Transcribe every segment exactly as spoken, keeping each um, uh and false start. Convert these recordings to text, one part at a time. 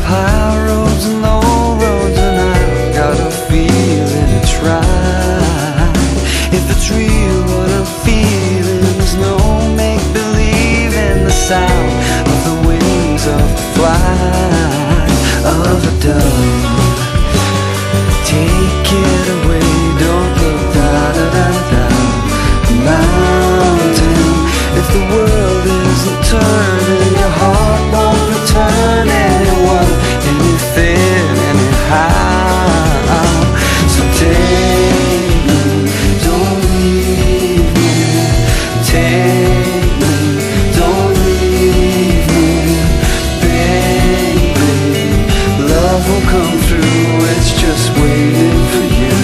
high roads and low roads, and I've got a feeling it's right. If it's real what I'm feeling, there's no make-believe in the sound of the wings of flight of a dove. Take it away, don't look da-da-da-da mountain. If the world isn't turning, your heart won't return anyone, anything, anyhow. So take me, don't leave me. Take me, don't leave me. Baby, love will come through, it's just waiting for you.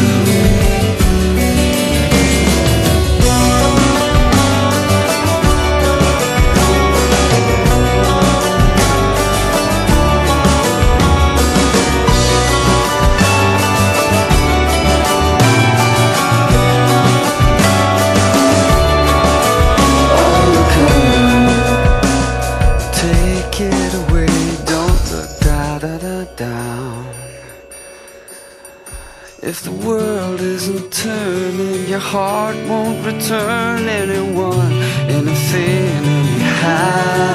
If the world isn't turning, your heart won't return anyone, anything, anyhow.